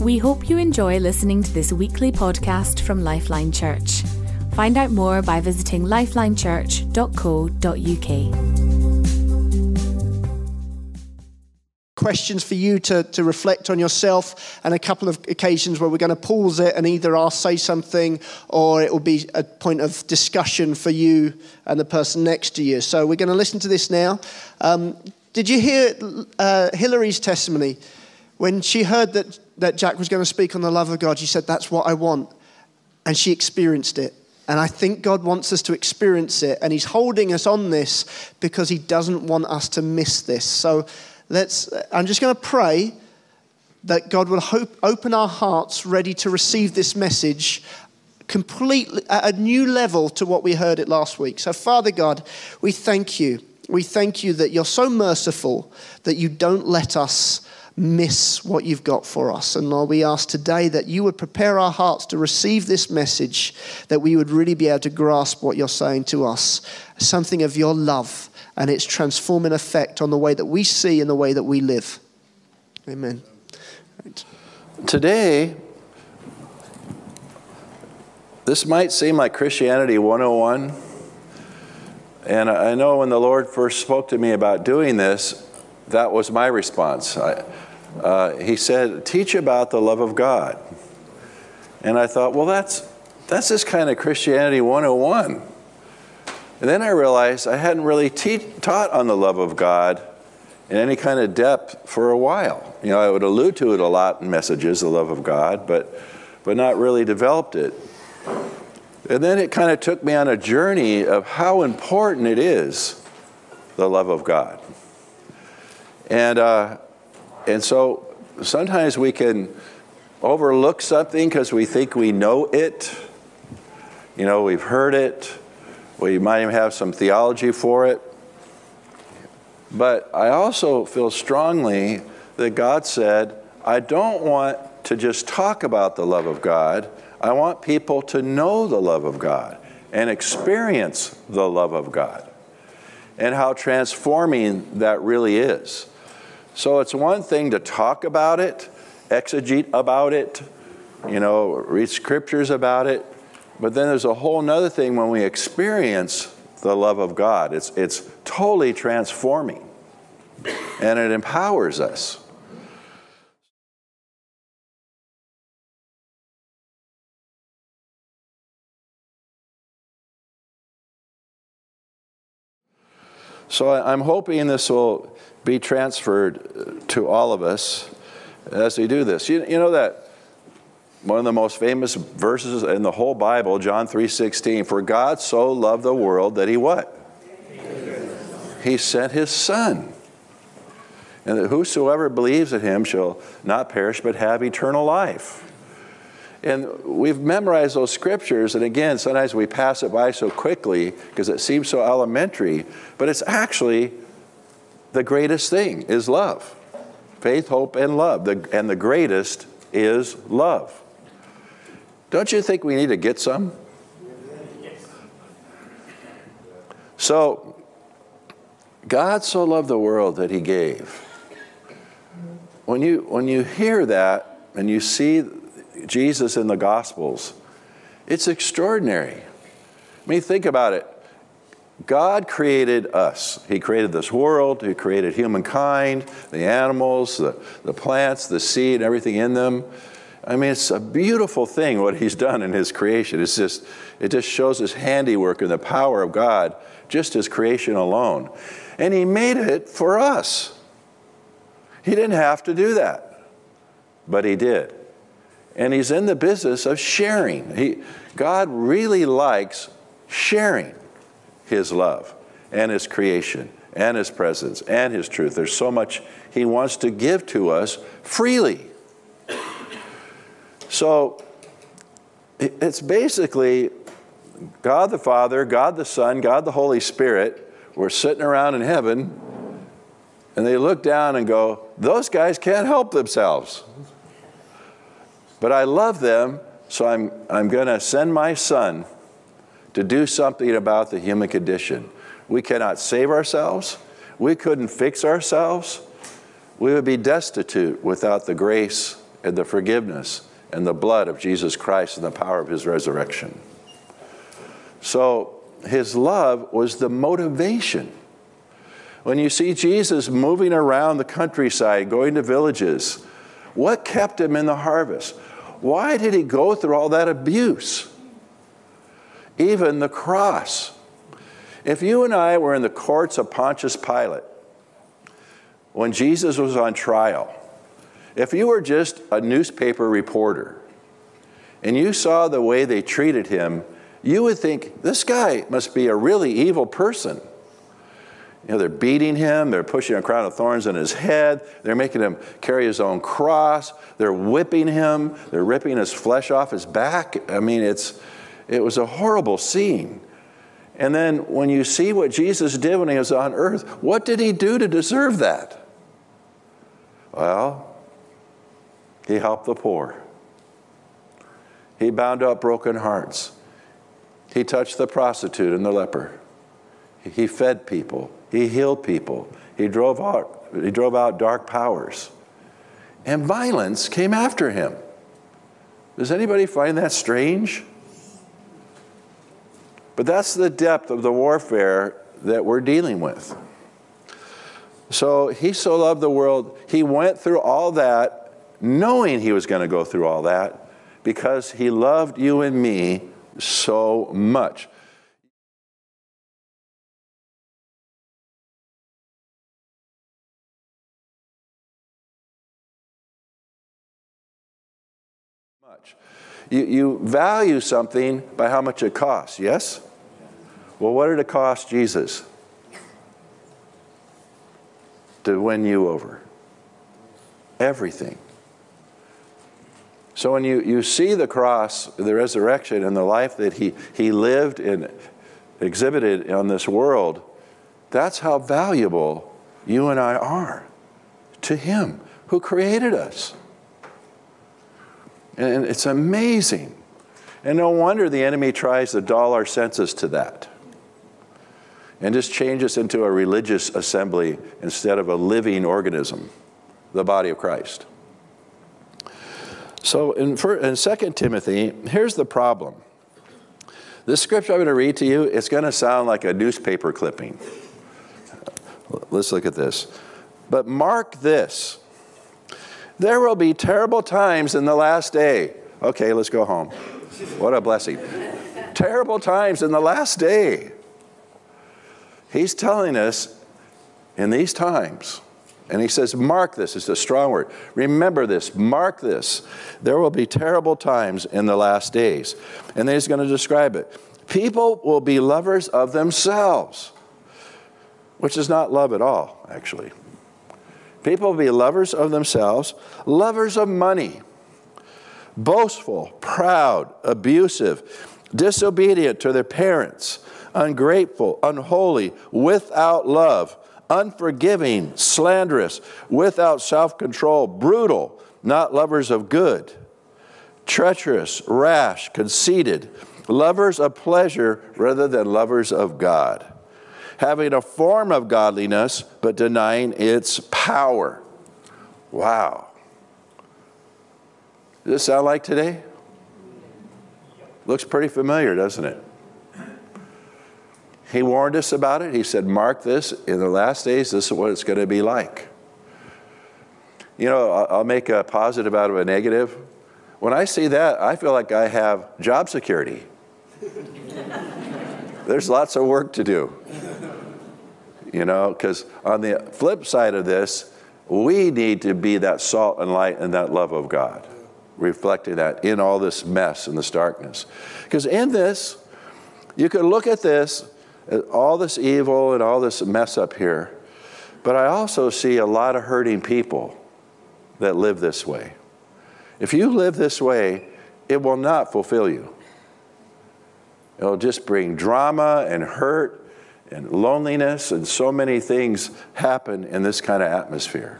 We hope you enjoy listening to this weekly podcast from Lifeline Church. Find out more by visiting lifelinechurch.co.uk. Questions for you to reflect on yourself, and a couple of occasions where we're going to pause it and either I'll say something or it will be a point of discussion for you and the person next to you. So we're going to listen to this now. Did you hear Hillary's testimony? When she heard that Jack was going to speak on the love of God, she said, "That's what I want." And she experienced it. And I think God wants us to experience it. And he's holding us on this because he doesn't want us to miss this. So I'm just going to pray that God will open our hearts ready to receive this message completely at a new level to what we heard it last week. So Father God, we thank you. We thank you that you're so merciful that you don't let us miss what you've got for us. And Lord, we ask today that you would prepare our hearts to receive this message, that we would really be able to grasp what you're saying to us, something of your love and its transforming effect on the way that we see and the way that we live. Amen. Right. Today, this might seem like Christianity 101. And I know when the Lord first spoke to me about doing this, that was my response. He said, teach about the love of God. And I thought, well, that's just kind of Christianity 101. And then I realized I hadn't really taught on the love of God in any kind of depth for a while. You know, I would allude to it a lot in messages, the love of God, but not really developed it. And then it kind of took me on a journey of how important it is, the love of God. And so sometimes we can overlook something because we think we know it. You know, we've heard it. We might even have some theology for it. But I also feel strongly that God said, I don't want to just talk about the love of God. I want people to know the love of God and experience the love of God and how transforming that really is. So it's one thing to talk about it, exegete about it, you know, read scriptures about it. But then there's a whole nother thing when we experience the love of God. It's totally transforming, and it empowers us. So I'm hoping this will be transferred to all of us as we do this. You know that one of the most famous verses in the whole Bible, John 3:16, for God so loved the world that he what? He sent his son. And that whosoever believes in him shall not perish but have eternal life. And we've memorized those scriptures, and again, sometimes we pass it by so quickly because it seems so elementary, but it's actually the greatest thing is love. Faith, hope, and love. And the greatest is love. Don't you think we need to get some? So, God so loved the world that he gave. When you hear that and you see Jesus in the Gospels, it's extraordinary. I mean, think about it. God created us. He created this world. He created humankind, the animals, the plants, the seed, everything in them. I mean, it's a beautiful thing what he's done in his creation. It just shows his handiwork and the power of God, just his creation alone. And he made it for us. He didn't have to do that, but he did. And he's in the business of sharing. God really likes sharing his love and his creation and his presence and his truth. There's so much he wants to give to us freely. So it's basically God the Father, God the Son, God the Holy Spirit were sitting around in heaven, and they look down and go, those guys can't help themselves. But I love them, so I'm going to send my son to do something about the human condition. We cannot save ourselves. We couldn't fix ourselves. We would be destitute without the grace and the forgiveness and the blood of Jesus Christ and the power of his resurrection. So his love was the motivation. When you see Jesus moving around the countryside, going to villages, what kept him in the harvest? Why did he go through all that abuse? Even the cross. If you and I were in the courts of Pontius Pilate, when Jesus was on trial, if you were just a newspaper reporter and you saw the way they treated him, you would think, this guy must be a really evil person. You know, they're beating him, they're pushing a crown of thorns on his head, they're making him carry his own cross, they're whipping him, they're ripping his flesh off his back. I mean, it was a horrible scene. And then when you see what Jesus did when he was on earth, what did he do to deserve that? Well, he helped the poor. He bound up broken hearts. He touched the prostitute and the leper. He fed people. He healed people. He drove out dark powers. And violence came after him. Does anybody find that strange? But that's the depth of the warfare that we're dealing with. So he so loved the world, he went through all that, knowing he was going to go through all that, because he loved you and me so much. You value something by how much it costs, yes? Well, what did it cost Jesus to win you over? Everything. So when you see the cross, the resurrection, and the life that he lived and exhibited on this world, that's how valuable you and I are to him who created us. And it's amazing. And no wonder the enemy tries to dull our senses to that and just change us into a religious assembly instead of a living organism, the body of Christ. So in 2 Timothy, here's the problem. This scripture I'm going to read to you, it's going to sound like a newspaper clipping. Let's look at this. But mark this. There will be terrible times in the last day. Okay, let's go home. What a blessing. Terrible times in the last day. He's telling us in these times, and he says, mark this. It's a strong word. Remember this. Mark this. There will be terrible times in the last days. And then he's going to describe it. People will be lovers of themselves, which is not love at all, actually. People will be lovers of themselves, lovers of money, boastful, proud, abusive, disobedient to their parents, ungrateful, unholy, without love, unforgiving, slanderous, without self-control, brutal, not lovers of good, treacherous, rash, conceited, lovers of pleasure rather than lovers of God, having a form of godliness, but denying its power. Wow. Does this sound like today? Looks pretty familiar, doesn't it? He warned us about it. He said, mark this. In the last days, this is what it's going to be like. You know, I'll make a positive out of a negative. When I see that, I feel like I have job security. There's lots of work to do. You know, because on the flip side of this, we need to be that salt and light and that love of God, reflecting that in all this mess and this darkness. Because in this, you could look at this, all this evil and all this mess up here, but I also see a lot of hurting people that live this way. If you live this way, it will not fulfill you. It'll just bring drama and hurt and loneliness, and so many things happen in this kind of atmosphere.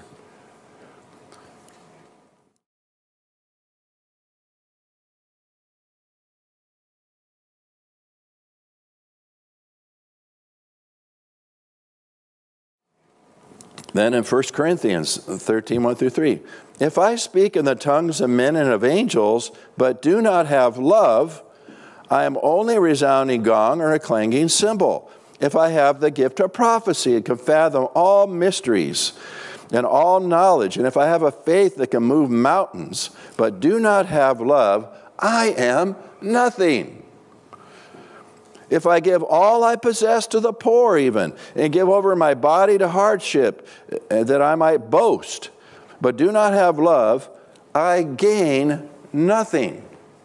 Then in 1 Corinthians 13, 1 through 3, if I speak in the tongues of men and of angels, but do not have love, I am only a resounding gong or a clanging cymbal. If I have the gift of prophecy and can fathom all mysteries and all knowledge, and if I have a faith that can move mountains, but do not have love, I am nothing. If I give all I possess to the poor even, and give over my body to hardship, that I might boast, but do not have love, I gain nothing.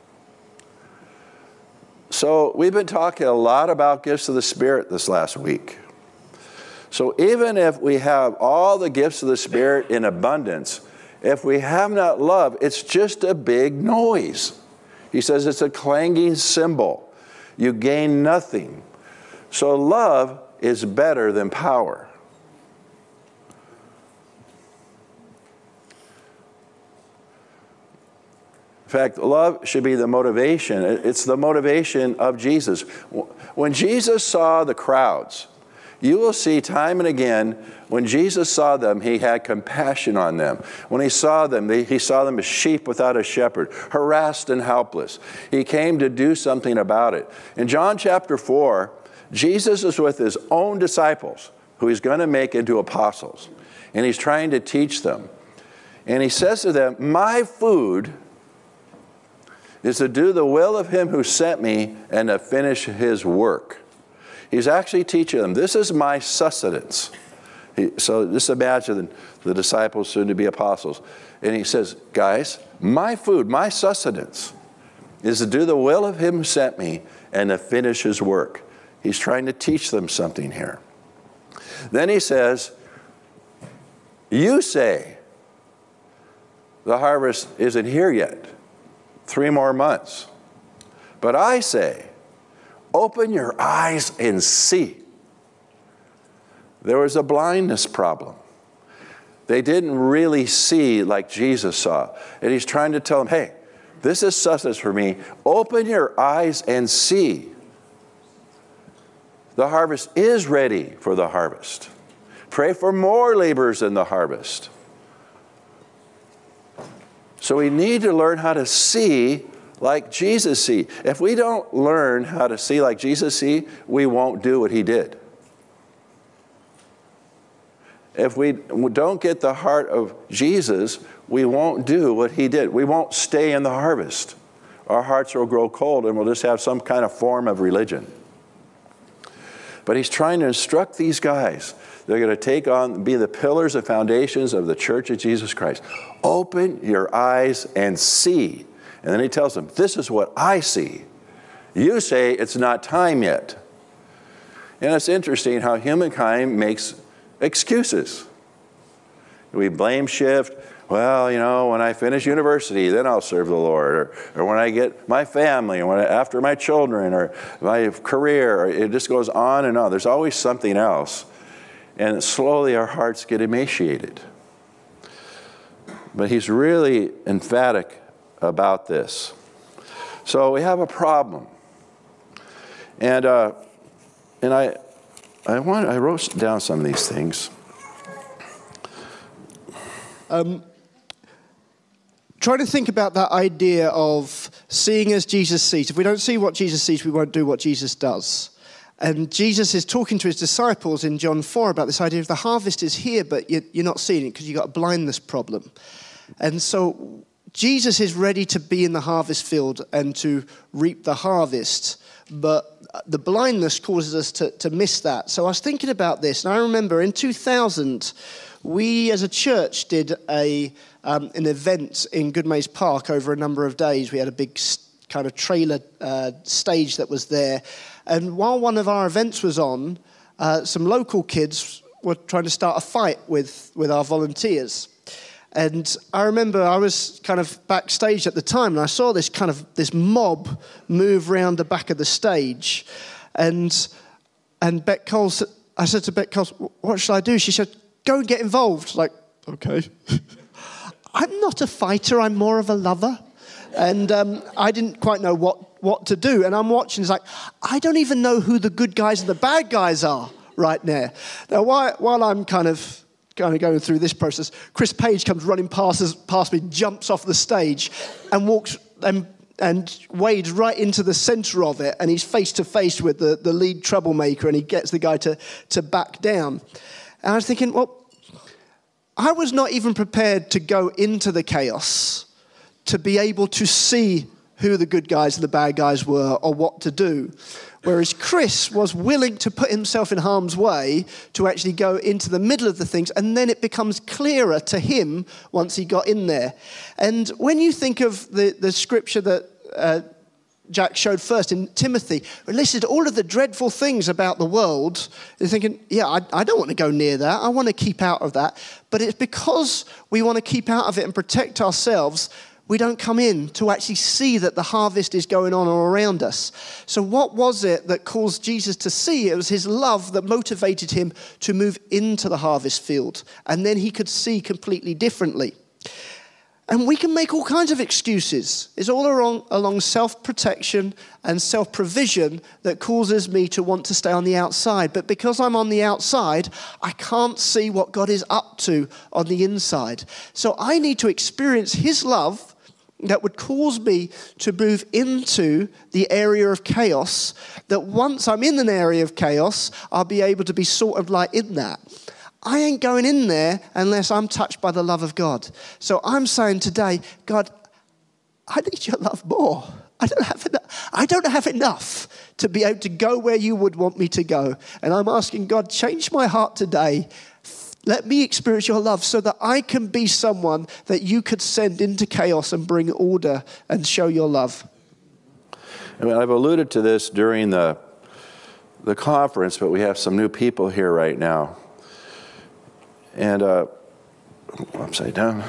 So we've been talking a lot about gifts of the Spirit this last week. So even if we have all the gifts of the Spirit in abundance, if we have not love, it's just a big noise. He says it's a clanging cymbal. You gain nothing. So love is better than power. In fact, love should be the motivation. It's the motivation of Jesus. When Jesus saw the crowds, you will see time and again, when Jesus saw them, he had compassion on them. When he saw them, he saw them as sheep without a shepherd, harassed and helpless. He came to do something about it. In John chapter 4, Jesus is with his own disciples, who he's going to make into apostles. And he's trying to teach them. And he says to them, my food is to do the will of him who sent me and to finish his work. He's actually teaching them, this is my sustenance. So just imagine the disciples soon to be apostles. And he says, guys, my food, my sustenance is to do the will of him who sent me and to finish his work. He's trying to teach them something here. Then he says, you say the harvest isn't here yet. 3 more months. But I say, open your eyes and see. There was a blindness problem. They didn't really see like Jesus saw. And he's trying to tell them, hey, this is sustenance for me. Open your eyes and see. The harvest is ready for the harvest. Pray for more laborers in the harvest. So we need to learn how to see like Jesus see. If we don't learn how to see like Jesus see, we won't do what he did. If we don't get the heart of Jesus, we won't do what he did. We won't stay in the harvest. Our hearts will grow cold and we'll just have some kind of form of religion. But he's trying to instruct these guys. They're going to take on, be the pillars and foundations of the Church of Jesus Christ. Open your eyes and see. And then he tells them, this is what I see. You say it's not time yet. And it's interesting how humankind makes excuses. We blame shift. Well, you know, when I finish university, then I'll serve the Lord. Or when I get my family, or after my children, or my career. It just goes on and on. There's always something else. And slowly our hearts get emaciated. But he's really emphatic about this. So we have a problem. And I wrote down some of these things. Try to think about that idea of seeing as Jesus sees. If we don't see what Jesus sees, we won't do what Jesus does. And Jesus is talking to his disciples in John 4 about this idea of the harvest is here, but you're not seeing it because you've got a blindness problem. And so Jesus is ready to be in the harvest field and to reap the harvest, but the blindness causes us to miss that. So I was thinking about this, and I remember in 2000, we as a church did an event in Goodmayes Park over a number of days. We had a big kind of trailer stage that was there. And while one of our events was on, some local kids were trying to start a fight with our volunteers. And I remember I was kind of backstage at the time, and I saw this mob move around the back of the stage. And Beck Coles, I said to Beck Coles, what should I do? She said, go and get involved. Like, okay. I'm not a fighter, I'm more of a lover. And I didn't quite know what to do. And I'm watching, it's like, I don't even know who the good guys and the bad guys are right now. Now, while I'm kind of kind of going through this process, Chris Page comes running past me, jumps off the stage and walks and wades right into the center of it, and he's face to face with the lead troublemaker, and he gets the guy to back down. And I was thinking, well, I was not even prepared to go into the chaos to be able to see who the good guys and the bad guys were or what to do. Whereas Chris was willing to put himself in harm's way to actually go into the middle of the things, and then it becomes clearer to him once he got in there. And when you think of the scripture that Jack showed first in Timothy, it listed all of the dreadful things about the world, you're thinking, yeah, I don't want to go near that. I want to keep out of that. But it's because we want to keep out of it and protect ourselves, we don't come in to actually see that the harvest is going on all around us. So what was it that caused Jesus to see? It was his love that motivated him to move into the harvest field. And then he could see completely differently. And we can make all kinds of excuses. It's all along self-protection and self-provision that causes me to want to stay on the outside. But because I'm on the outside, I can't see what God is up to on the inside. So I need to experience his love that would cause me to move into the area of chaos, that once I'm in an area of chaos, I'll be able to be sort of like in that. I ain't going in there unless I'm touched by the love of God. So I'm saying today, God, I need your love more. I don't have enough to be able to go where you would want me to go. And I'm asking God, change my heart today. Let me experience your love so that I can be someone that you could send into chaos and bring order and show your love. I mean, I've alluded to this during the conference, but we have some new people here right now. And, upside down.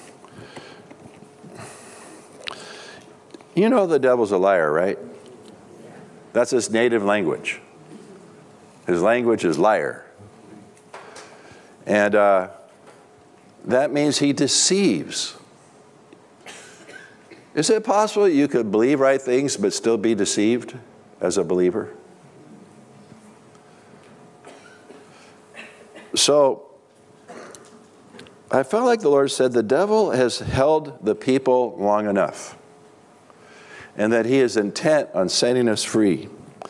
You know the devil's a liar, right? That's his native language. His language is liar. And that means he deceives. Is it possible you could believe right things but still be deceived as a believer? So I felt like the Lord said the devil has held the people long enough, and that he is intent on setting us free.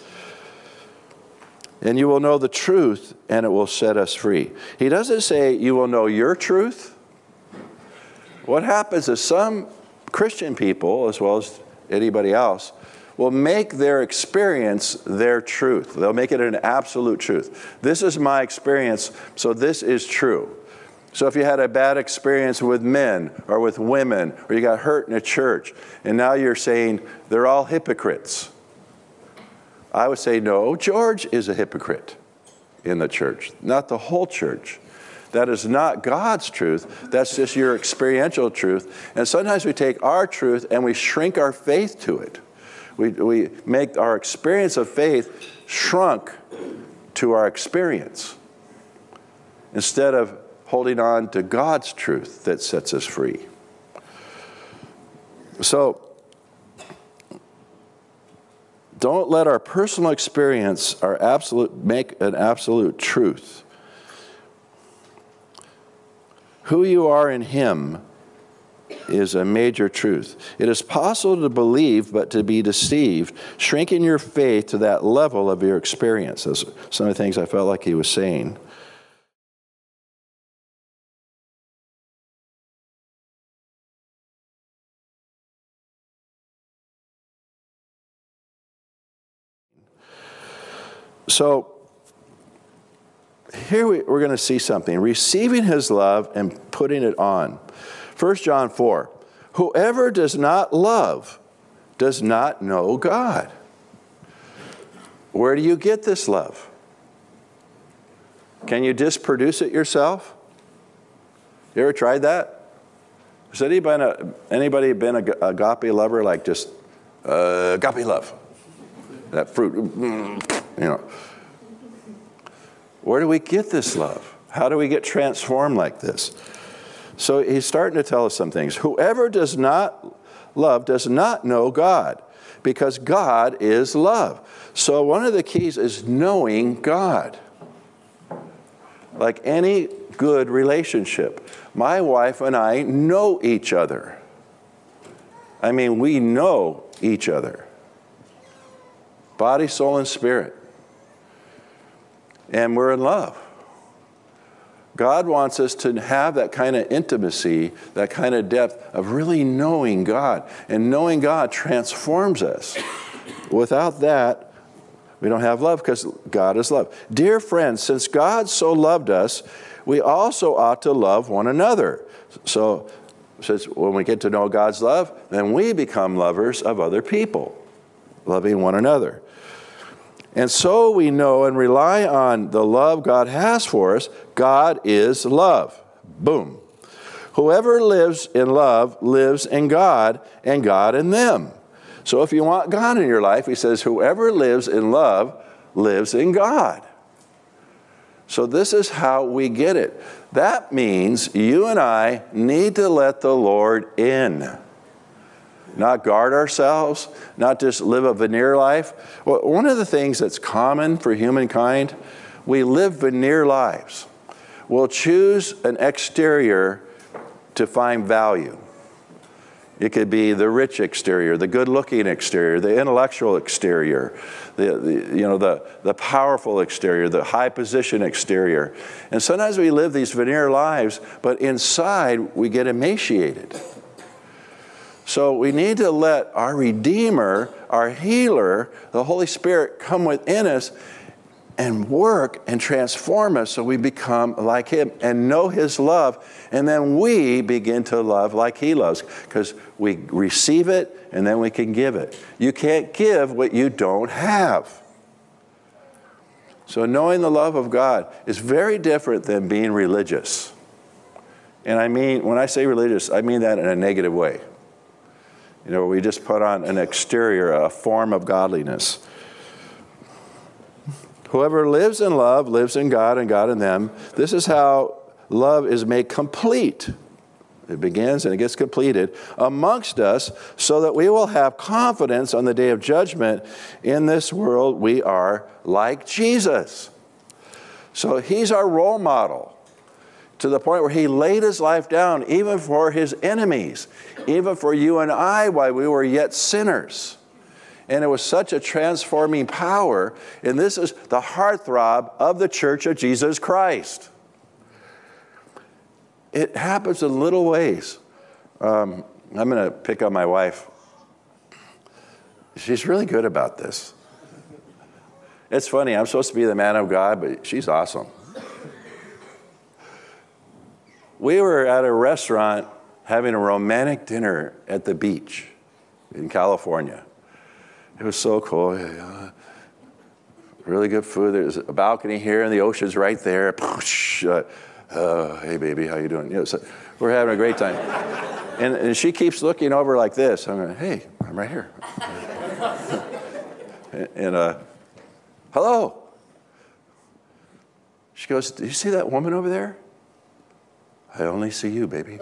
And you will know the truth, and it will set us free. He doesn't say you will know your truth. What happens is some Christian people, as well as anybody else, will make their experience their truth. They'll make it an absolute truth. This is my experience, so this is true. So if you had a bad experience with men or with women, or you got hurt in a church, and now you're saying they're all hypocrites, I would say, no, George is a hypocrite in the church, not the whole church. That is not God's truth. That's just your experiential truth. And sometimes we take our truth and we shrink our faith to it. We make our experience of faith shrunk to our experience instead of holding on to God's truth that sets us free. So, don't let our personal experience make an absolute truth. Who you are in Him is a major truth. It is possible to believe, but to be deceived, shrinking your faith to that level of your experience. Those are some of the things I felt like he was saying. So, here we're going to see something. Receiving His love and putting it on. 1 John 4. Whoever does not love does not know God. Where do you get this love? Can you just produce it yourself? You ever tried that? Has anybody been an agape lover, like just agape love? That fruit, you know. Where do we get this love? How do we get transformed like this? So he's starting to tell us some things. Whoever does not love does not know God, because God is love. So one of the keys is knowing God. like any good relationship. My wife and I know each other. I mean, we know each other. Body, soul, and spirit. And we're in love. God wants us to have that kind of intimacy, that kind of depth of really knowing God. And knowing God transforms us. Without that, we don't have love because God is love. Dear friends, since God so loved us, we also ought to love one another. So, since when we get to know God's love, then we become lovers of other people, loving one another. And so we know and rely on the love God has for us. God is love. Boom. Whoever lives in love lives in God, and God in them. So if you want God in your life, he says, whoever lives in love lives in God. So this is how we get it. That means you and I need to let the Lord in. Not guard ourselves, not just live a veneer life. Well, one of the things that's common for humankind, we live veneer lives. We'll choose an exterior to find value. It could be the rich exterior, the good-looking exterior, the intellectual exterior, the powerful exterior, the high-position exterior. And sometimes we live these veneer lives, but inside we get emaciated. So we need to let our Redeemer, our healer, the Holy Spirit come within us and work and transform us so we become like him and know his love. And then we begin to love like he loves because we receive it and then we can give it. You can't give what you don't have. So knowing the love of God is very different than being religious. And I mean, when I say religious, I mean that in a negative way. You know, we just put on an exterior, a form of godliness. Whoever lives in love lives in God and God in them. This is how love is made complete. It begins and it gets completed amongst us so that we will have confidence on the day of judgment. In this world, we are like Jesus. So he's our role model to the point where he laid his life down even for his enemies, even for you and I while we were yet sinners. And it was such a transforming power. And this is the heartthrob of the Church of Jesus Christ. It happens in little ways. I'm going to pick on my wife. She's really good about this. It's funny, I'm supposed to be the man of God, but she's awesome. We were at a restaurant having a romantic dinner at the beach in California. It was so cool. Really good food. There's a balcony here, and the ocean's right there. Hey, baby, how you doing? You know, so we're having a great time. And she keeps looking over like this. I'm going, hey, I'm right here. and hello. She goes, do you see that woman over there? I only see you, baby.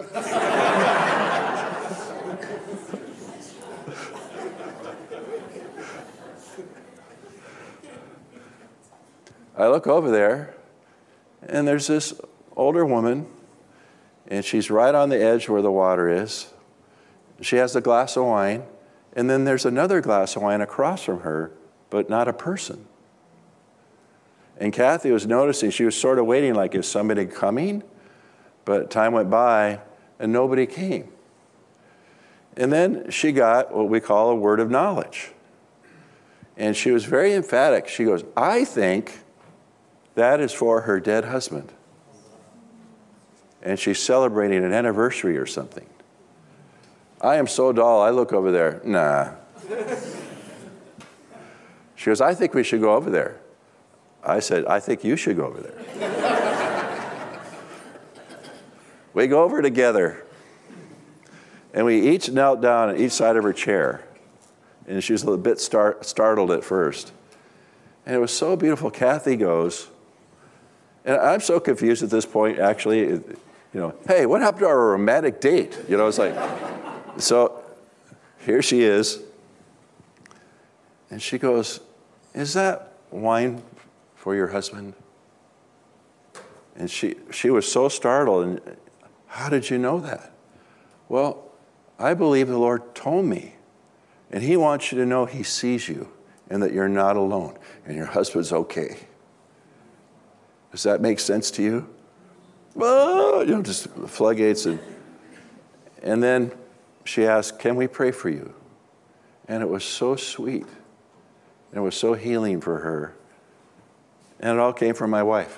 I look over there, and there's this older woman, and she's right on the edge where the water is. She has a glass of wine, and then there's another glass of wine across from her, but not a person. And Kathy was noticing, she was sort of waiting like, is somebody coming? But time went by, and nobody came. And then she got what we call a word of knowledge. And she was very emphatic. She goes, I think that is for her dead husband. And she's celebrating an anniversary or something. I am so dull, I look over there. Nah. She goes, I think we should go over there. I said, I think you should go over there. We go over together. And we each knelt down at each side of her chair. And she was a little bit startled at first. And it was so beautiful. Kathy goes, and I'm so confused at this point, actually, you know, hey, what happened to our romantic date? You know, it's like, so here she is. And she goes, is that wine for your husband? And she was so startled. And how did you know that? Well, I believe the Lord told me. And he wants you to know he sees you and that you're not alone and your husband's okay. Does that make sense to you? Oh, just floodgates. And then she asked, can we pray for you? And it was so sweet. And it was so healing for her. And it all came from my wife.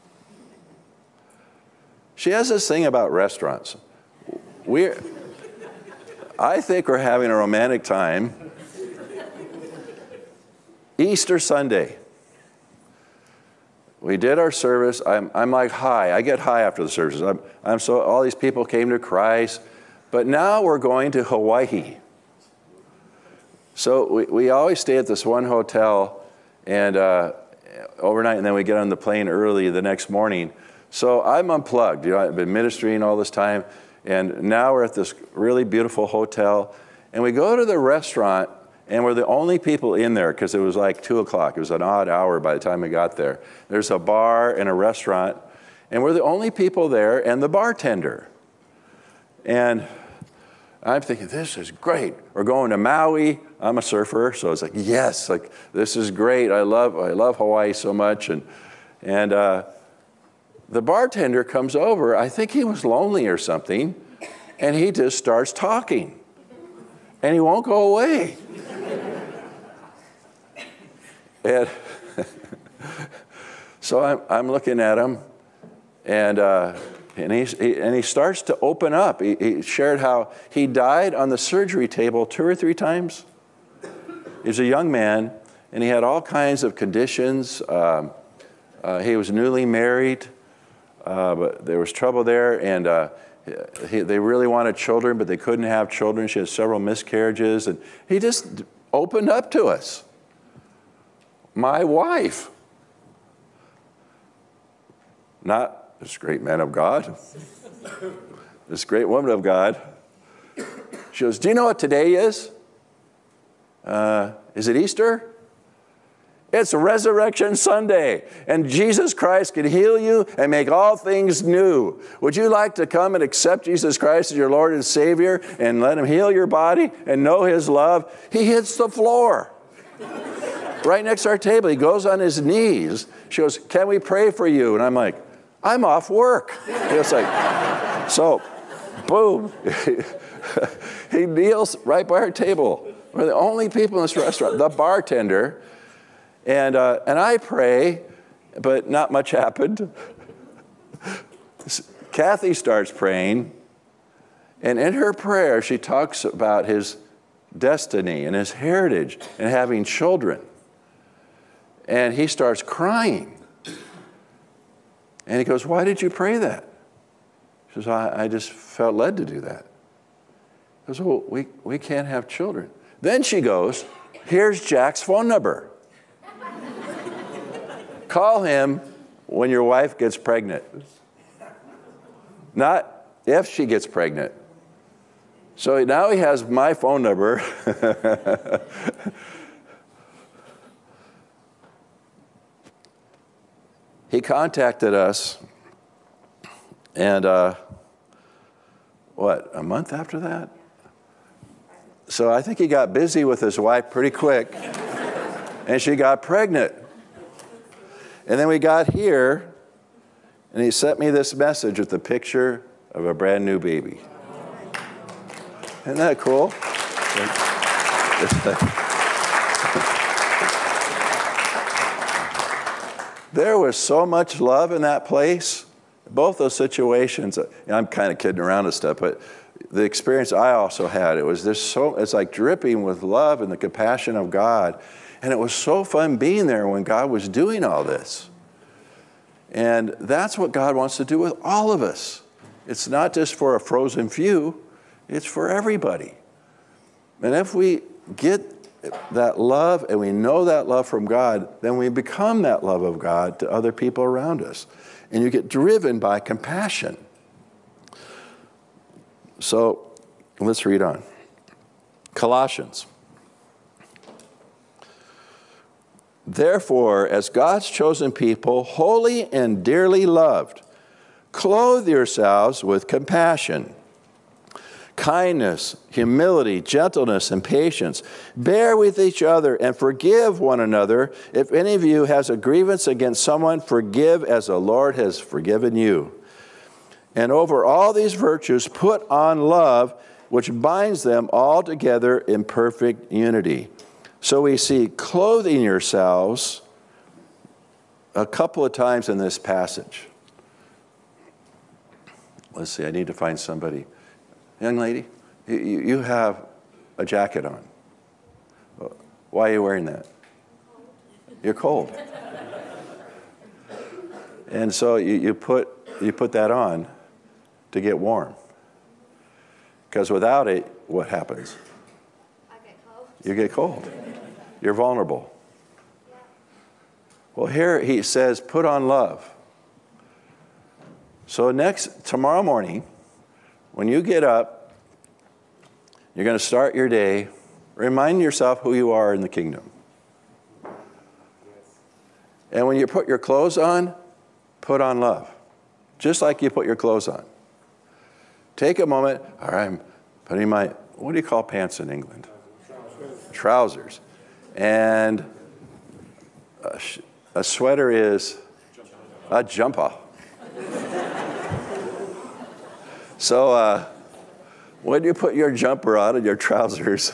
She has this thing about restaurants. I think we're having a romantic time. Easter Sunday. We did our service. I'm like high. I get high after the services. I'm so, all these people came to Christ. But now we're going to Hawaii. So we always stay at this one hotel and overnight, and then we get on the plane early the next morning. So I'm unplugged. I've been ministering all this time, and now we're at this really beautiful hotel, and we go to the restaurant, and we're the only people in there because it was like 2 o'clock. It was an odd hour by the time we got there. There's a bar and a restaurant, and we're the only people there and the bartender. And I'm thinking, this is great. We're going to Maui. I'm a surfer, so it's like, yes, like this is great. I love Hawaii so much. And the bartender comes over. I think he was lonely or something, and he just starts talking, and he won't go away. And so I'm looking at him, and he starts to open up. He shared how he died on the surgery table 2 or 3 times. He was a young man, and he had all kinds of conditions. He was newly married, but there was trouble there, and they really wanted children, but they couldn't have children. She had several miscarriages, and he just opened up to us. My wife, not this great man of God, this great woman of God. She goes, do you know what today is? Is it Easter? It's Resurrection Sunday, and Jesus Christ can heal you and make all things new. Would you like to come and accept Jesus Christ as your Lord and Savior and let him heal your body and know his love? He hits the floor. Right next to our table, he goes on his knees. She goes, can we pray for you? And I'm like, I'm off work. It's like, so, boom. He kneels right by our table. We're the only people in this restaurant. The bartender. And I pray, but not much happened. Kathy starts praying. And in her prayer, she talks about his destiny and his heritage and having children. And he starts crying. And he goes, why did you pray that? She says, I just felt led to do that. He goes, well, we can't have children. Then she goes, here's Jack's phone number. Call him when your wife gets pregnant. Not if she gets pregnant. So now he has my phone number. He contacted us, and a month after that? So I think he got busy with his wife pretty quick, and she got pregnant. And then we got here, and he sent me this message with the picture of a brand new baby. Isn't that cool? There was so much love in that place. Both those situations, I'm kind of kidding around and stuff, but the experience I also had, it's like dripping with love and the compassion of God. And it was so fun being there when God was doing all this. And that's what God wants to do with all of us. It's not just for a frozen few, it's for everybody. And if we get that love and we know that love from God, then we become that love of God to other people around us. And you get driven by compassion. So let's read on. Colossians. Therefore, as God's chosen people, holy and dearly loved, Clothe yourselves with compassion, kindness, humility, gentleness, and patience. Bear with each other and forgive one another. If any of you has a grievance against someone, forgive as the Lord has forgiven you. And over all these virtues, put on love, which binds them all together in perfect unity. So we see clothing yourselves a couple of times in this passage. Let's see, I need to find somebody. Young lady, you have a jacket on. Why are you wearing that? You're cold. And so you put that on to get warm. Because without it, what happens? I get cold. You get cold. You're vulnerable. Yeah. Well, here he says, put on love. So tomorrow morning, when you get up, you're going to start your day. Remind yourself who you are in the kingdom. And when you put your clothes on, put on love. Just like you put your clothes on. Take a moment. All right, I'm putting my, what do you call pants in England? Trousers. And a sweater is a jumper. So when you put your jumper on and your trousers,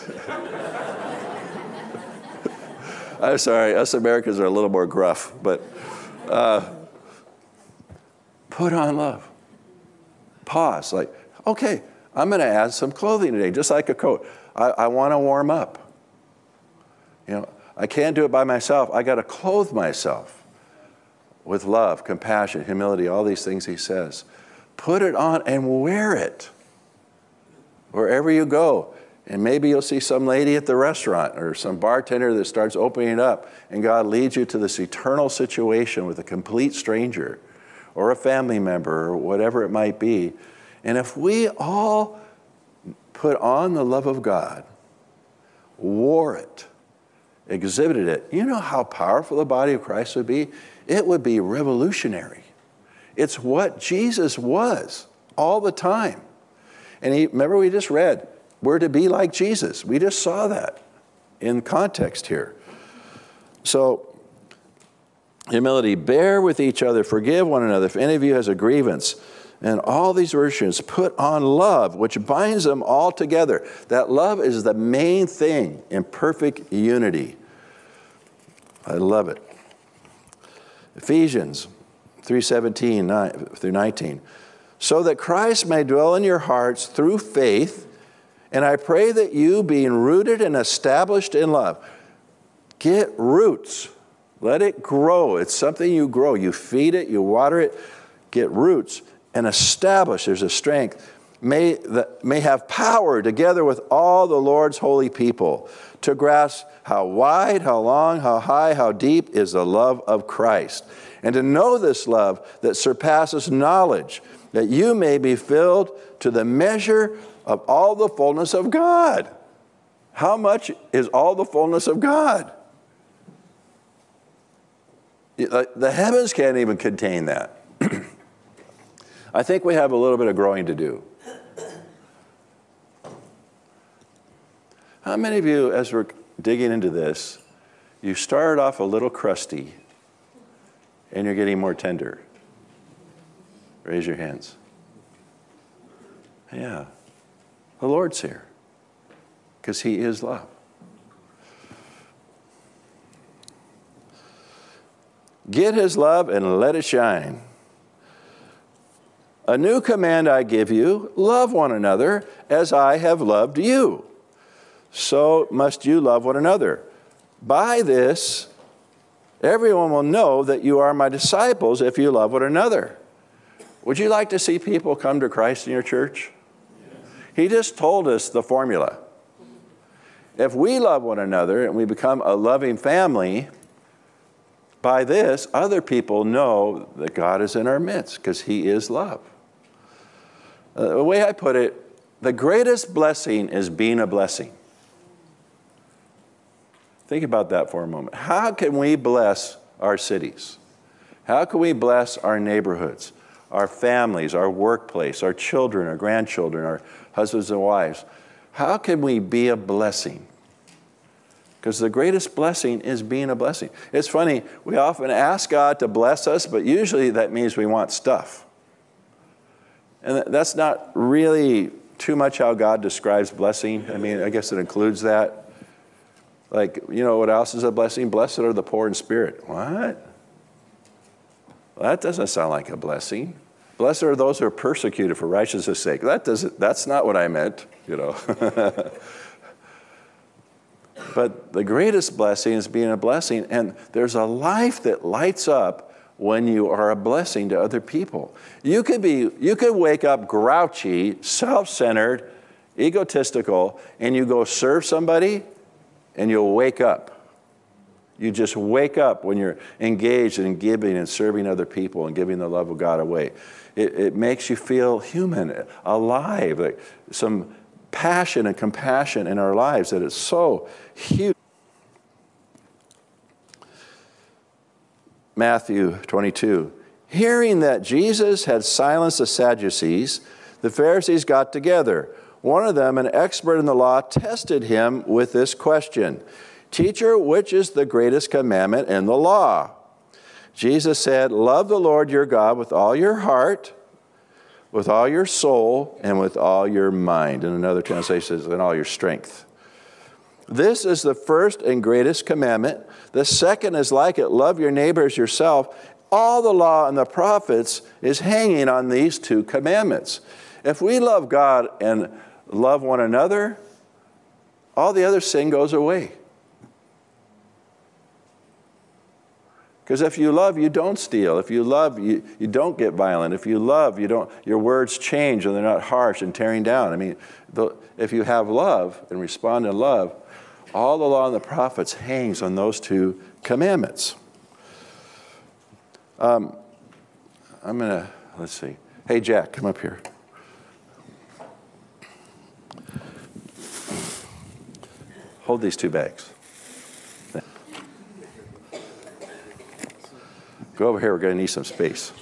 I'm sorry, us Americans are a little more gruff, but put on love. Pause, like, okay, I'm going to add some clothing today, just like a coat. I want to warm up. You know, I can't do it by myself. I got to clothe myself with love, compassion, humility, all these things he says. Put it on and wear it wherever you go. And maybe you'll see some lady at the restaurant or some bartender that starts opening it up, and God leads you to this eternal situation with a complete stranger or a family member or whatever it might be. And if we all put on the love of God, wore it, exhibited it, you know how powerful the body of Christ would be? It would be revolutionary. It's what Jesus was all the time. And remember we just read, we're to be like Jesus. We just saw that in context here. So, humility, bear with each other, forgive one another if any of you has a grievance. And all these virtues, put on love, which binds them all together. That love is the main thing in perfect unity. I love it. Ephesians 3:17 through 19. So that Christ may dwell in your hearts through faith, and I pray that you, being rooted and established in love, get roots. Let it grow. It's something you grow. You feed it, you water it, get roots, and establish. There's a strength. May have power together with all the Lord's holy people to grasp how wide, how long, how high, how deep is the love of Christ. And to know this love that surpasses knowledge, that you may be filled to the measure of all the fullness of God. How much is all the fullness of God? The heavens can't even contain that. I think we have a little bit of growing to do. How many of you, as we're digging into this, you started off a little crusty and you're getting more tender? Raise your hands. Yeah. The Lord's here because he is love. Get his love and let it shine. A new command I give you, love one another as I have loved you. So must you love one another. By this, everyone will know that you are my disciples if you love one another. Would you like to see people come to Christ in your church? Yes. He just told us the formula. If we love one another and we become a loving family, by this, other people know that God is in our midst because he is love. The way I put it, the greatest blessing is being a blessing. Think about that for a moment. How can we bless our cities? How can we bless our neighborhoods, our families, our workplace, our children, our grandchildren, our husbands and wives. How can we be a blessing? Because the greatest blessing is being a blessing. It's funny, we often ask God to bless us, but usually that means we want stuff. And that's not really too much how God describes blessing. I mean, I guess it includes that. Like, you know what else is a blessing? Blessed are the poor in spirit. What? Well, that doesn't sound like a blessing. Blessed are those who are persecuted for righteousness' sake. That's not what I meant, you know. But the greatest blessing is being a blessing, and there's a life that lights up when you are a blessing to other people. You could wake up grouchy, self-centered, egotistical, and you go serve somebody, and you'll wake up. You just wake up when you're engaged in giving and serving other people and giving the love of God away. It makes you feel human, alive, like some passion and compassion in our lives that is so huge. Matthew 22. Hearing that Jesus had silenced the Sadducees, the Pharisees got together. One of them, an expert in the law, tested him with this question. Teacher, which is the greatest commandment in the law? Jesus said, love the Lord your God with all your heart, with all your soul, and with all your mind. And another translation says, and all your strength. This is the first and greatest commandment. The second is like it, love your neighbor as yourself. All the law and the prophets is hanging on these two commandments. If we love God and love one another, all the other sin goes away. Because if you love, you don't steal. If you love, you don't get violent. If you love, your words change and they're not harsh and tearing down. I mean, if you have love and respond in love, all the law and the prophets hangs on those two commandments. Let's see. Hey, Jack, come up here. Hold these two bags. Go over here, we're going to need some space.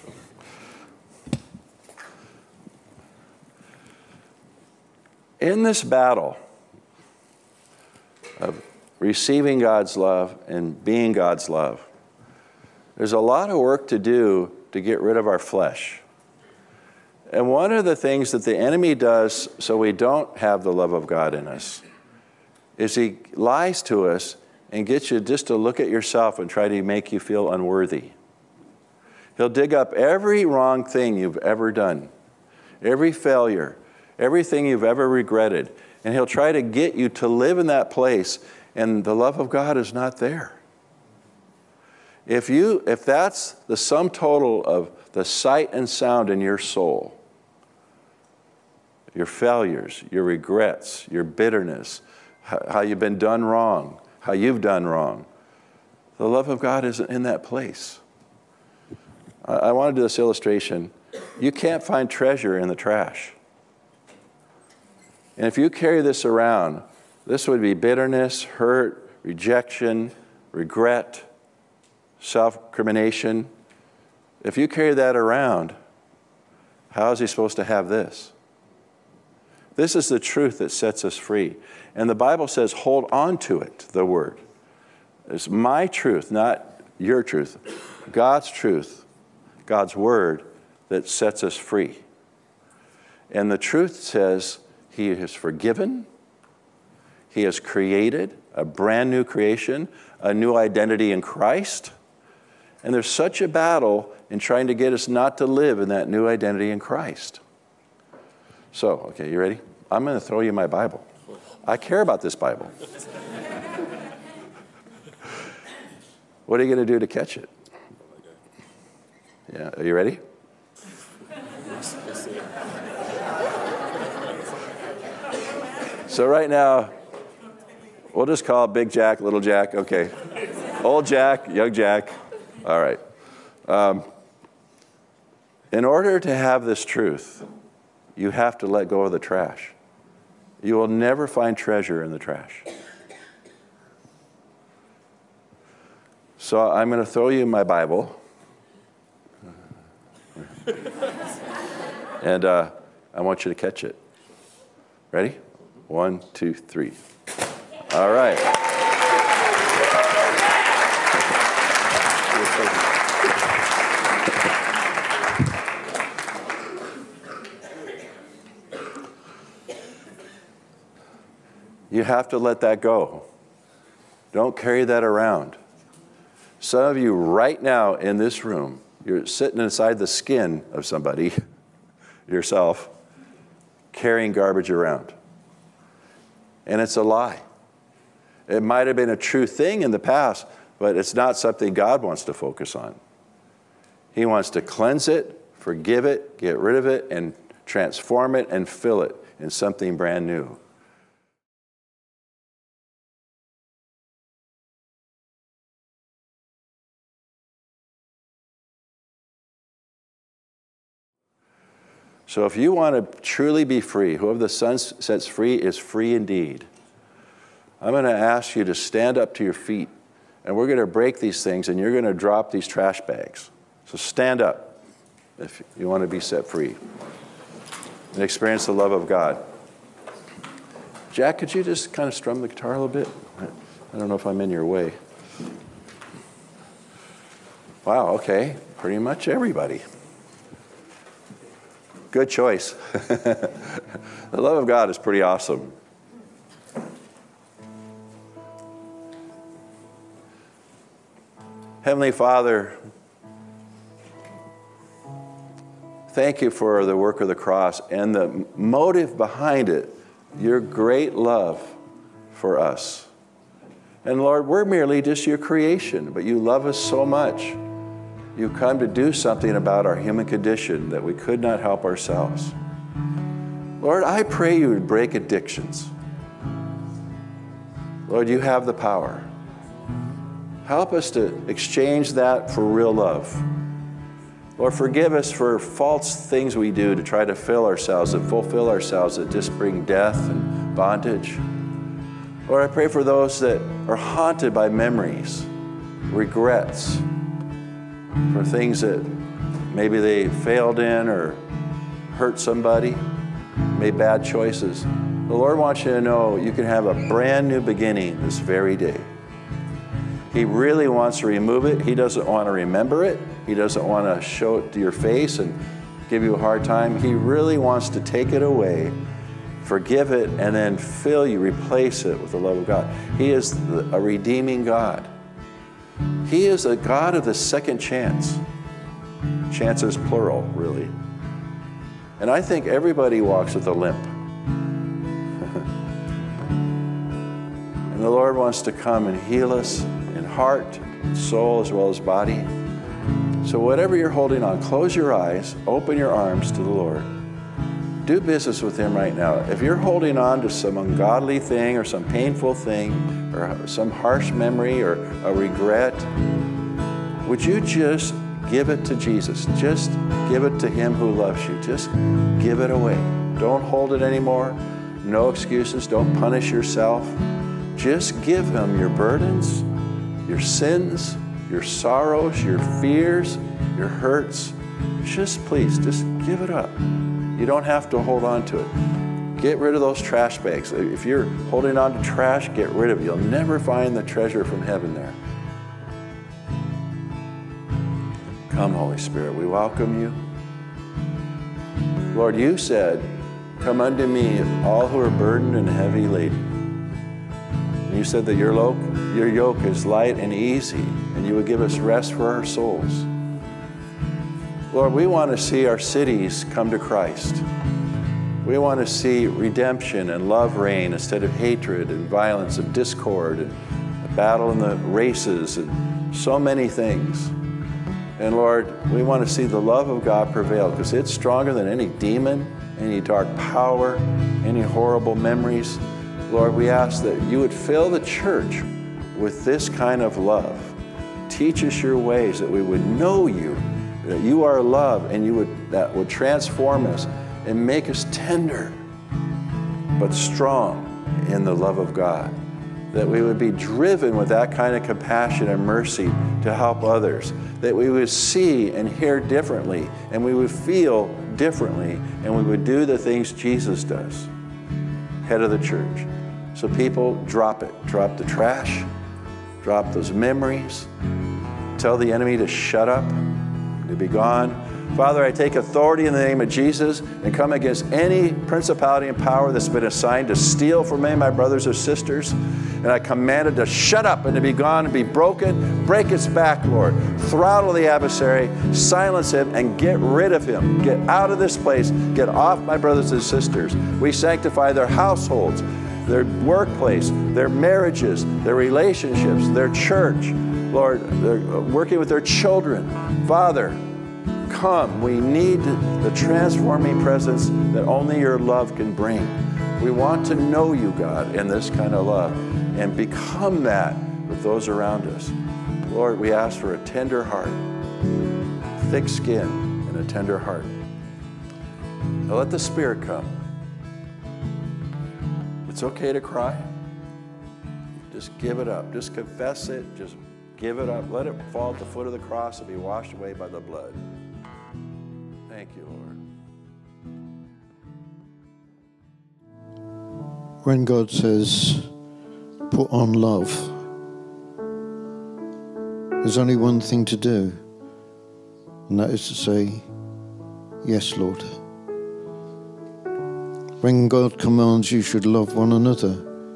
In this battle of receiving God's love and being God's love, there's a lot of work to do to get rid of our flesh. And one of the things that the enemy does so we don't have the love of God in us is he lies to us and gets you just to look at yourself and try to make you feel unworthy. He'll dig up every wrong thing you've ever done, every failure, everything you've ever regretted, and he'll try to get you to live in that place, and the love of God is not there. If that's the sum total of the sight and sound in your soul, your failures, your regrets, your bitterness, how you've been done wrong, how you've done wrong, the love of God isn't in that place. I want to do this illustration. You can't find treasure in the trash. And if you carry this around, this would be bitterness, hurt, rejection, regret, self-crimination. If you carry that around, how is he supposed to have this? This is the truth that sets us free. And the Bible says, hold on to it, the word. It's my truth, not your truth. God's truth. God's word that sets us free. And the truth says he has forgiven, he has created a brand new creation, a new identity in Christ. And there's such a battle in trying to get us not to live in that new identity in Christ. So, okay, you ready? I'm going to throw you my Bible. I care about this Bible. What are you going to do to catch it? Yeah, are you ready? So right now, we'll just call it Big Jack, Little Jack. Okay. Old Jack, young Jack. All right. In order to have this truth, you have to let go of the trash. You will never find treasure in the trash. So I'm going to throw you my Bible. And I want you to catch it. Ready? 1, 2, 3. All right. You have to let that go. Don't carry that around. Some of you right now in this room, you're sitting inside the skin of somebody, yourself, carrying garbage around. And it's a lie. It might have been a true thing in the past, but it's not something God wants to focus on. He wants to cleanse it, forgive it, get rid of it, and transform it and fill it in something brand new. So if you want to truly be free, whoever the Son sets free is free indeed. I'm going to ask you to stand up to your feet, and we're going to break these things, and you're going to drop these trash bags. So stand up if you want to be set free and experience the love of God. Jack, could you just kind of strum the guitar a little bit? I don't know if I'm in your way. Wow, okay, pretty much everybody. Good choice. The love of God is pretty awesome. Heavenly Father, thank you for the work of the cross and the motive behind it, your great love for us. And Lord, we're merely just your creation, but you love us so much. You come to do something about our human condition that we could not help ourselves. Lord, I pray you would break addictions. Lord, you have the power. Help us to exchange that for real love. Lord, forgive us for false things we do to try to fill ourselves and fulfill ourselves that just bring death and bondage. Lord, I pray for those that are haunted by memories, regrets, for things that maybe they failed in or hurt somebody, made bad choices. The Lord wants you to know you can have a brand new beginning this very day. He really wants to remove it. He doesn't want to remember it. He doesn't want to show it to your face and give you a hard time. He really wants to take it away, forgive it, and then fill you, replace it with the love of God. He is a redeeming God. He is a God of the second chance. Chances plural, really. And I think everybody walks with a limp. And the Lord wants to come and heal us in heart, soul, as well as body. So whatever you're holding on, close your eyes, open your arms to the Lord. Do business with Him right now. If you're holding on to some ungodly thing or some painful thing or some harsh memory or a regret, would you just give it to Jesus? Just give it to Him who loves you. Just give it away. Don't hold it anymore. No excuses. Don't punish yourself. Just give Him your burdens, your sins, your sorrows, your fears, your hurts. Just please, just give it up. You don't have to hold on to it. Get rid of those trash bags. If you're holding on to trash, get rid of it. You'll never find the treasure from heaven there. Come, Holy Spirit, we welcome you. Lord, you said, come unto me, all who are burdened and heavy laden. And you said that your yoke is light and easy, and you would give us rest for our souls. Lord, we want to see our cities come to Christ. We want to see redemption and love reign instead of hatred and violence and discord and a battle in the races and so many things. And Lord, we want to see the love of God prevail because it's stronger than any demon, any dark power, any horrible memories. Lord, we ask that you would fill the church with this kind of love. Teach us your ways, that we would know you, that you are love, and that would transform us and make us tender but strong in the love of God. That we would be driven with that kind of compassion and mercy to help others. That we would see and hear differently, and we would feel differently, and we would do the things Jesus does, head of the church. So people drop it. Drop the trash. Drop those memories. Tell the enemy to shut up, to be gone. Father, I take authority in the name of Jesus and come against any principality and power that's been assigned to steal from me, my brothers or sisters. And I command it to shut up and to be gone and be broken. Break its back, Lord. Throttle the adversary, silence him, and get rid of him. Get out of this place. Get off, my brothers and sisters. We sanctify their households, their workplace, their marriages, their relationships, their church. Lord, they're working with their children. Father, come. We need the transforming presence that only your love can bring. We want to know you, God, in this kind of love and become that with those around us. Lord, we ask for a tender heart, thick skin, and a tender heart. Now let the Spirit come. It's okay to cry. Just give it up. Just confess it. Just give it up. Let it fall at the foot of the cross and be washed away by the blood. Thank you, Lord. When God says, put on love, there's only one thing to do, and that is to say, yes, Lord. When God commands you should love one another,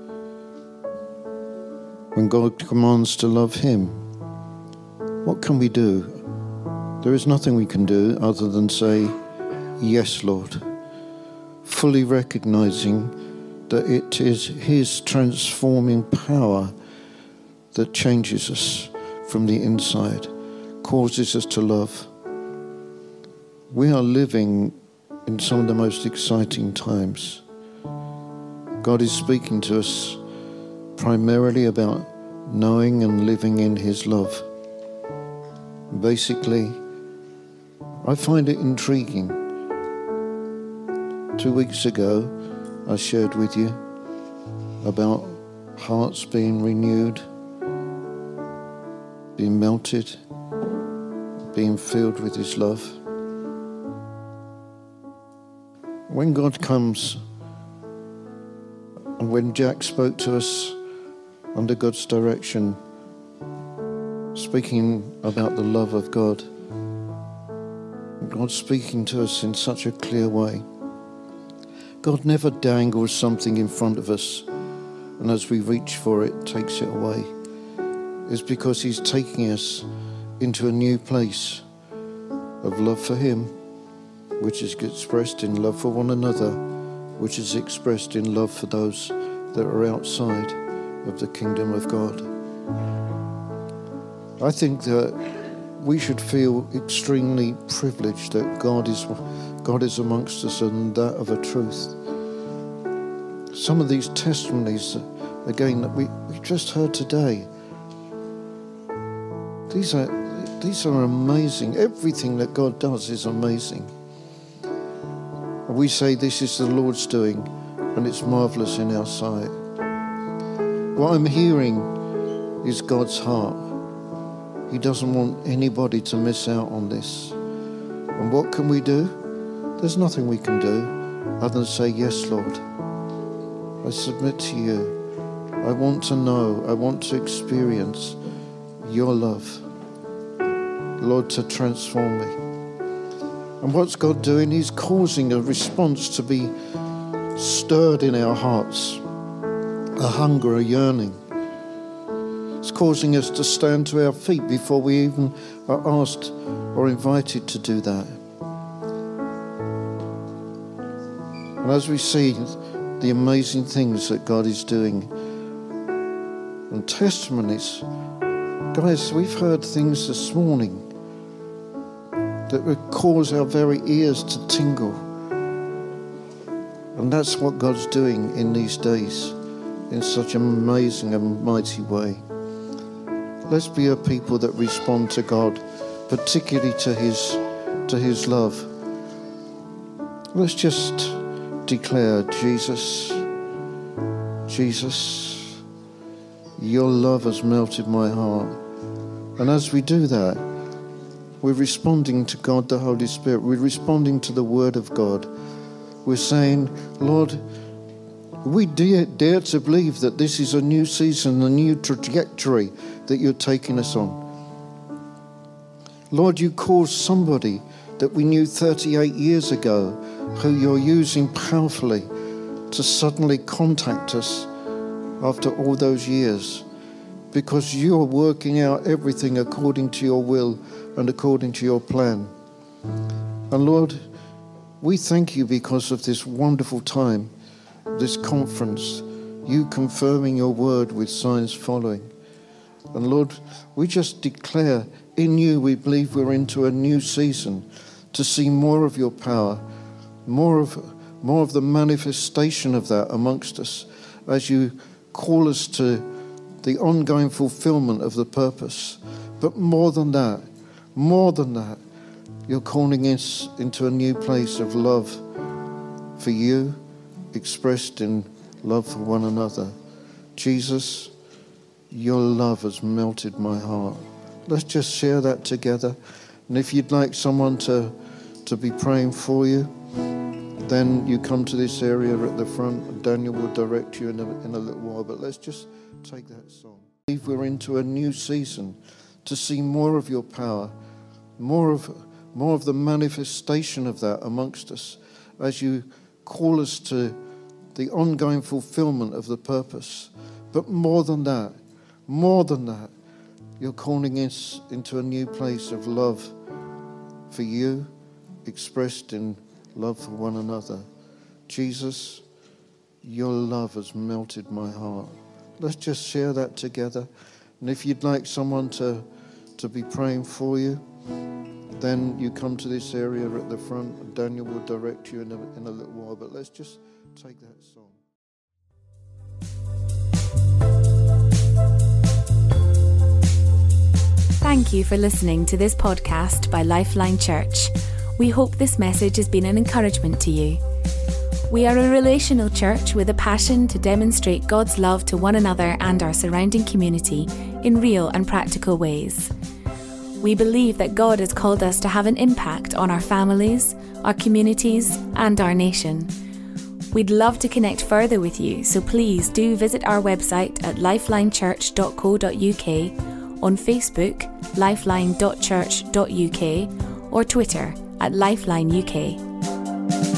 when God commands to love him, what can we do? There is nothing we can do other than say, yes, Lord, fully recognizing that it is his transforming power that changes us from the inside, causes us to love. We are living in some of the most exciting times. God is speaking to us primarily about knowing and living in his love. Basically, I find it intriguing. 2 weeks ago, I shared with you about hearts being renewed, being melted, being filled with his love. When God comes, and when Jack spoke to us under God's direction, speaking about the love of God, God speaking to us in such a clear way. God never dangles something in front of us, and as we reach for it, takes it away. It's because he's taking us into a new place of love for him, which is expressed in love for one another, which is expressed in love for those that are outside of the kingdom of God. I think that we should feel extremely privileged that God is amongst us, and that of a truth. Some of these testimonies, again, that we just heard today, these are amazing. Everything that God does is amazing. We say this is the Lord's doing, and it's marvelous in our sight. What I'm hearing is God's heart. He doesn't want anybody to miss out on this. And what can we do? There's nothing we can do other than say, yes, Lord, I submit to you. I want to know, I want to experience your love, Lord, to transform me. And what's God doing? He's causing a response to be stirred in our hearts, a hunger, a yearning. It's causing us to stand to our feet before we even are asked or invited to do that. And as we see the amazing things that God is doing and testimonies, guys, we've heard things this morning that would cause our very ears to tingle. And that's what God's doing in these days in such an amazing and mighty way. Let's be a people that respond to God, particularly to his love. Let's just declare, Jesus, Jesus, your love has melted my heart. And as we do that, We're responding to God, the Holy Spirit. We're responding to the Word of God. We're saying, Lord, we dare to believe that this is a new season, a new trajectory that you're taking us on. Lord, you caused somebody that we knew 38 years ago, who you're using powerfully, to suddenly contact us after all those years, because you're working out everything according to your will and according to your plan. And Lord, we thank you because of this wonderful time, this conference, you confirming your word with signs following. And Lord, we just declare in you, we believe we're into a new season to see more of your power, more of the manifestation of that amongst us as you call us to the ongoing fulfillment of the purpose. But more than that, you're calling us into a new place of love for you, expressed in love for one another. Jesus, your love has melted my heart. Let's just share that together. And if you'd like someone to be praying for you, then you come to this area at the front. Daniel will direct you in a little while, but let's just take that song. I believe we're into a new season to see more of your power, more of the manifestation of that amongst us as you call us to the ongoing fulfillment of the purpose. But more than that, you're calling us into a new place of love for you, expressed in love for one another. Jesus, your love has melted my heart. Let's just share that together. And if you'd like someone to be praying for you, then you come to this area at the front. Daniel will direct you in a little while, but let's just take that song. Thank you for listening to this podcast by Lifeline Church. We hope this message has been an encouragement to you. We are a relational church with a passion to demonstrate God's love to one another and our surrounding community in real and practical ways. We believe that God has called us to have an impact on our families, our communities, and our nation. We'd love to connect further with you, so please do visit our website at lifelinechurch.co.uk, on Facebook, lifeline.church.uk, or Twitter @LifelineUK.